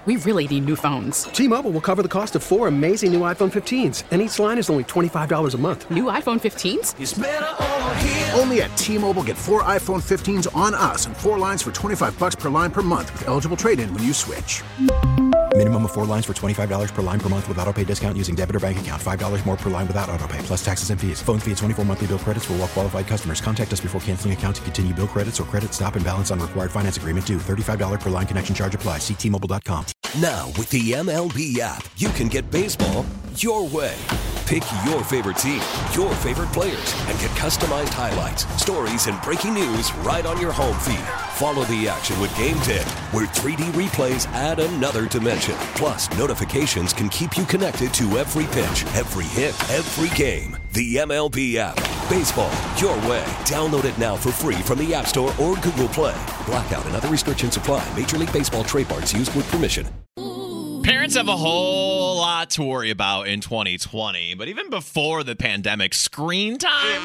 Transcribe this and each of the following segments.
We really need new phones. T-Mobile will cover the cost of 4 amazing new iPhone 15s, and each line is only $25 a month. New iPhone 15s? It's better over here. Only at T-Mobile, get 4 iPhone 15s on us and 4 lines for $25 per line per month with eligible trade-in when you switch. Minimum of 4 lines for $25 per line per month with autopay discount using debit or bank account. $5 more per line without autopay, plus taxes and fees. Phone fee at 24 monthly bill credits for well-qualified customers. Contact us before canceling account to continue bill credits or credit stop and balance on required finance agreement due. $35 per line connection charge applies. See T-Mobile.com. Now, with the MLB app, you can get baseball your way. Pick your favorite team, your favorite players, and get customized highlights, stories, and breaking news right on your home feed. Follow the action with Game Day, where 3D replays add another dimension. Plus, notifications can keep you connected to every pitch, every hit, every game. The MLB app. Baseball your way. Download it now for free from the App Store or Google Play. Blackout and other restrictions apply. Major League Baseball trademarks used with permission. Parents have a whole lot to worry about in 2020, but even before the pandemic, screen time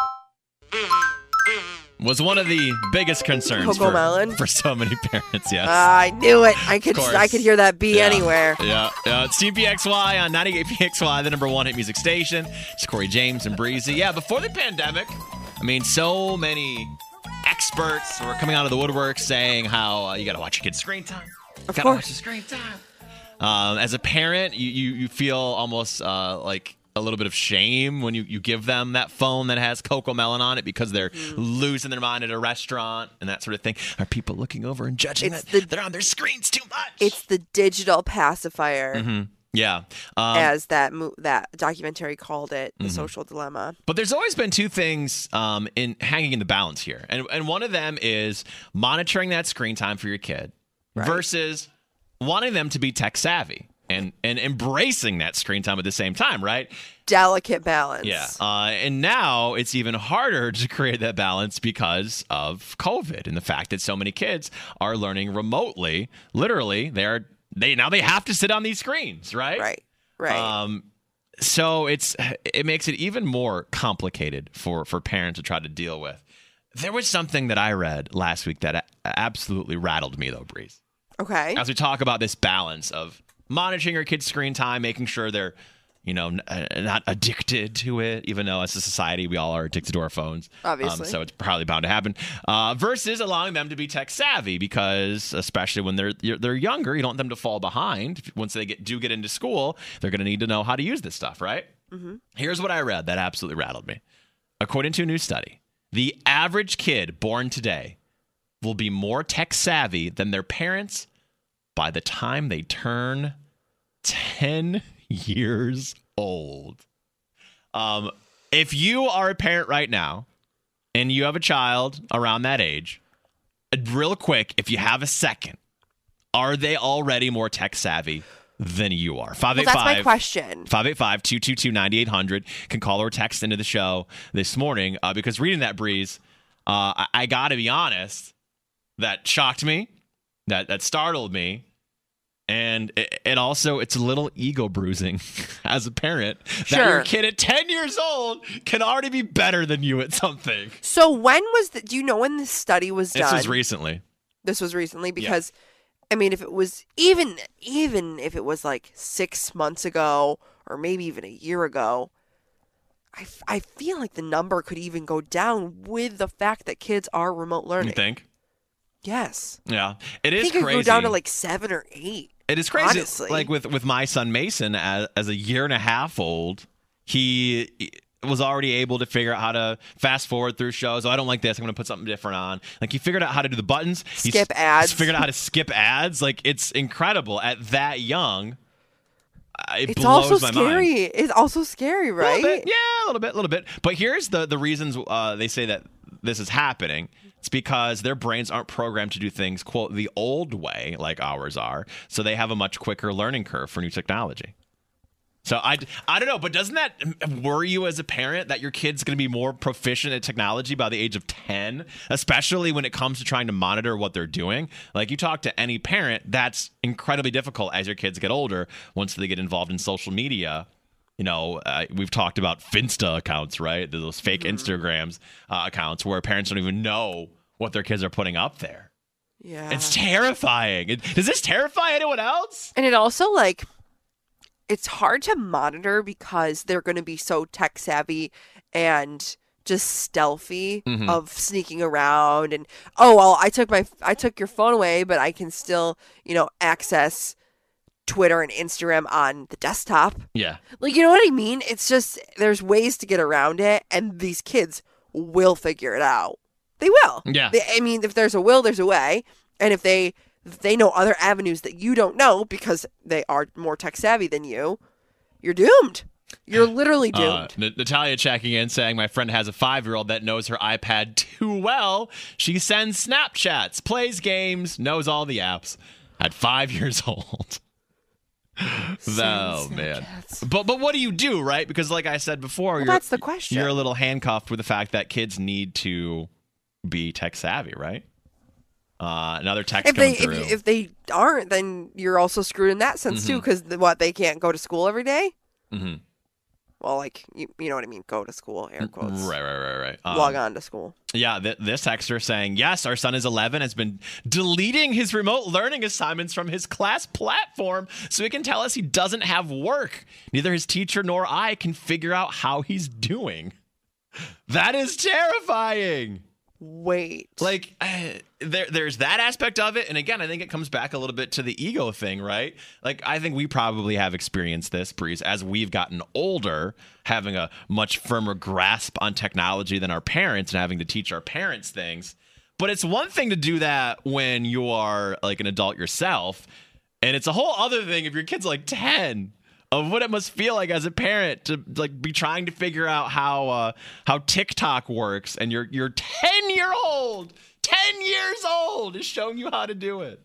was one of the biggest concerns for so many parents. Yes, I knew it. I could hear that B anywhere. Yeah. It's TPXY on 98PXY, the number one hit music station. It's Corey James and Breezy. Yeah, before the pandemic, I mean, so many experts were coming out of the woodwork saying how you got to watch your kids' screen time. Of course. Watch the screen time. As a parent, you feel almost like a little bit of shame when you give them that phone that has Coco Melon on it because they're losing their mind at a restaurant and that sort of thing. Are people looking over and judging that they're on their screens too much? It's the digital pacifier. Mm-hmm. Yeah. As that documentary called it, The Social Dilemma. But there's always been two things in hanging in the balance here. And one of them is monitoring that screen time for your kid versus wanting them to be tech savvy and embracing that screen time at the same time, right? Delicate balance. Yeah. And now it's even harder to create that balance because of COVID and the fact that so many kids are learning remotely. Literally, they have to sit on these screens, right? Right. So it makes it even more complicated for parents to try to deal with. There was something that I read last week that absolutely rattled me, though, Breeze. Okay. As we talk about this balance of monitoring your kids' screen time, making sure they're, not addicted to it, even though as a society we all are addicted to our phones. Obviously. So it's probably bound to happen. Versus allowing them to be tech savvy because, especially when they're younger, you don't want them to fall behind. Once they get into school, they're going to need to know how to use this stuff, right? Mm-hmm. Here's what I read that absolutely rattled me. According to a new study, the average kid born today will be more tech savvy than their parents by the time they turn 10 years old. If you are a parent right now and you have a child around that age, real quick, if you have a second, are they already more tech savvy than you are? 585. Well, that's my question. 585-222-9800. Can call or text into the show this morning because reading that, Breeze, I got to be honest, that shocked me, that startled me, and it's a little ego bruising as a parent that your kid at 10 years old can already be better than you at something. So when was do you know when this study was done? This was recently. Because I mean, if it was even if it was like 6 months ago or maybe even a year ago, I feel like the number could even go down with the fact that kids are remote learning. You think? Yes. Yeah. It is crazy. I think it could go down to like 7 or 8. It is crazy. Honestly. Like with my son Mason, as a year and a half old, he was already able to figure out how to fast forward through shows. Oh, I don't like this. I'm going to put something different on. Like he figured out how to do the buttons. Skip ads. He's figured out how to skip ads. Like it's incredible at that young. It it's blows also my scary. mind. It's also scary, right? A little bit. But here's the reasons they say that this is happening. It's because their brains aren't programmed to do things, quote, the old way like ours are. So they have a much quicker learning curve for new technology. So I don't know, but doesn't that worry you as a parent that your kid's going to be more proficient at technology by the age of 10, especially when it comes to trying to monitor what they're doing? Like you talk to any parent, that's incredibly difficult as your kids get older once they get involved in social media. We've talked about Finsta accounts, right? Those fake Instagrams accounts where parents don't even know what their kids are putting up there. Yeah. It's terrifying. Does this terrify anyone else? And it also, it's hard to monitor because they're going to be so tech savvy and just stealthy of sneaking around and, I took your phone away, but I can still, access Twitter and Instagram on the desktop. Yeah. You know what I mean? It's just, there's ways to get around it, and these kids will figure it out. They will. Yeah. If there's a will, there's a way. And if they know other avenues that you don't know because they are more tech savvy than you, you're doomed. You're literally doomed. Natalia checking in saying, my friend has a 5-year-old that knows her iPad too well. She sends Snapchats, plays games, knows all the apps at 5 years old. Oh, man. But what do you do, right? Because like I said before, that's the question. You're a little handcuffed with the fact that kids need to be tech savvy, right? Another text coming through. If they aren't, then you're also screwed in that sense too, because they can't go to school every day? Mm-hmm. Well, you know what I mean, go to school, air quotes. Right. Log on to school. Yeah, this texter saying, yes, our son is 11, has been deleting his remote learning assignments from his class platform so he can tell us he doesn't have work. Neither his teacher nor I can figure out how he's doing. That is terrifying. Wait. There's that aspect of it. And again, I think it comes back a little bit to the ego thing, right? I think we probably have experienced this, Breeze, as we've gotten older, having a much firmer grasp on technology than our parents and having to teach our parents things. But it's one thing to do that when you are an adult yourself. And it's a whole other thing if your kid's 10. Of what it must feel like as a parent to be trying to figure out how TikTok works, and your 10-year-old is showing you how to do it.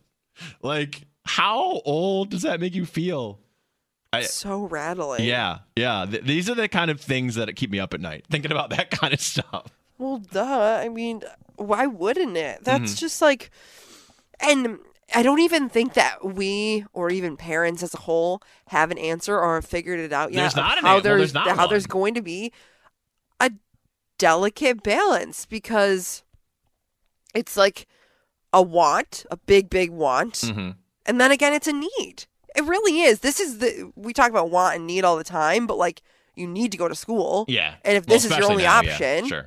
How old does that make you feel? So rattling. Yeah. These are the kind of things that keep me up at night, thinking about that kind of stuff. Well, duh. I mean, why wouldn't it? That's just and I don't even think that we, or even parents as a whole, have an answer or have figured it out yet. There's not how one. There's going to be a delicate balance, because it's a want, a big want, and then again, it's a need. It really is. We talk about want and need all the time, but you need to go to school. Yeah. And if this is your only option, sure.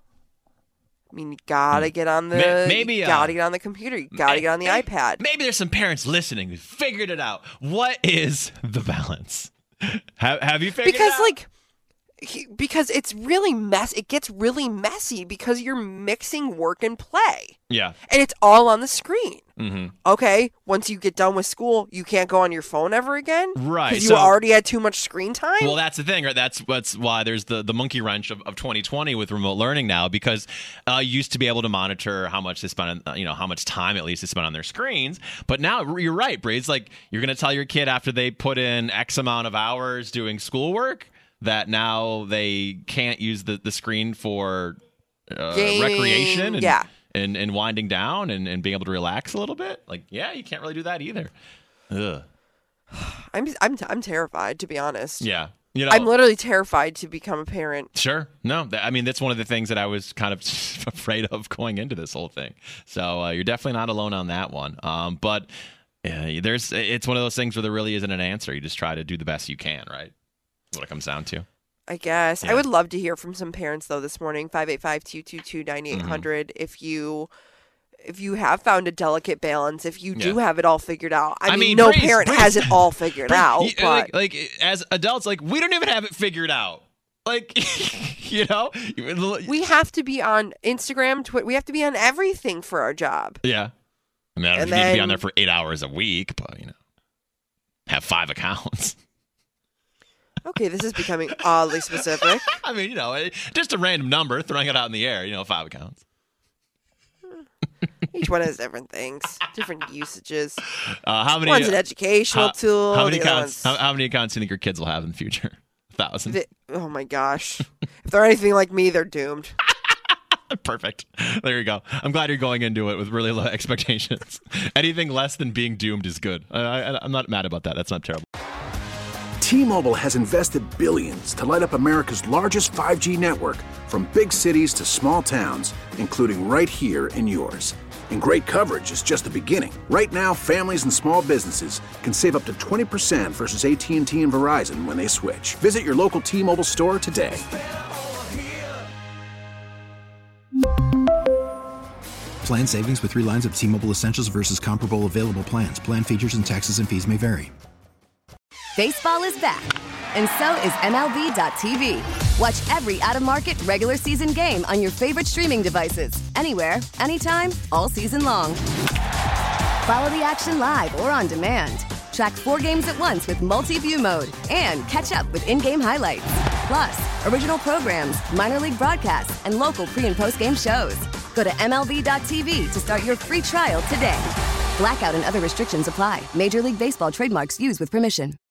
I mean, you gotta get on the gotta get on the computer. You gotta get on the iPad. Maybe there's some parents listening who figured it out. What is the balance? Have you figured it out? Because it's really it gets really messy because you're mixing work and play. Yeah. And it's all on the screen. Mm-hmm. Okay, once you get done with school, you can't go on your phone ever again? Right. Because you already had too much screen time? Well, that's the thing, right? That's why there's the monkey wrench of 2020 with remote learning now, because you used to be able to monitor how much they spend on, how much time at least they spend on their screens. But now, you're right, Bree. You're going to tell your kid after they put in X amount of hours doing schoolwork that now they can't use the screen for recreation and winding down and being able to relax a little bit. You can't really do that either. Ugh. I'm terrified, to be honest. Yeah. I'm literally terrified to become a parent. Sure. No, that's one of the things that I was kind of afraid of going into this whole thing. So you're definitely not alone on that one. But it's one of those things where there really isn't an answer. You just try to do the best you can, right? That's what it comes down to. I guess. Yeah. I would love to hear from some parents, though, this morning. 585-222-9800. If you have found a delicate balance, if you do have it all figured out. I mean, no parent has it all figured out. But as adults, we don't even have it figured out. We have to be on Instagram, Twitter. We have to be on everything for our job. Yeah. I mean, I don't need to be on there for 8 hours a week, but, have 5 accounts. Okay, this is becoming oddly specific. I mean, just a random number, throwing it out in the air, 5 accounts. Each one has different things, different usages. How many? One's an educational tool. How many accounts? How many accounts do you think your kids will have in the future? 1,000. Oh my gosh! If they're anything like me, they're doomed. Perfect. There you go. I'm glad you're going into it with really low expectations. Anything less than being doomed is good. I'm not mad about that. That's not terrible. T-Mobile has invested billions to light up America's largest 5G network, from big cities to small towns, including right here in yours. And great coverage is just the beginning. Right now, families and small businesses can save up to 20% versus AT&T and Verizon when they switch. Visit your local T-Mobile store today. Plan savings with 3 lines of T-Mobile Essentials versus comparable available plans. Plan features and taxes and fees may vary. Baseball is back, and so is MLB.tv. Watch every out-of-market regular season game on your favorite streaming devices, anywhere, anytime, all season long. Follow the action live or on demand. Track 4 games at once with multi-view mode and catch up with in-game highlights. Plus, original programs, minor league broadcasts, and local pre- and post-game shows. Go to MLB.tv to start your free trial today. Blackout and other restrictions apply. Major League Baseball trademarks used with permission.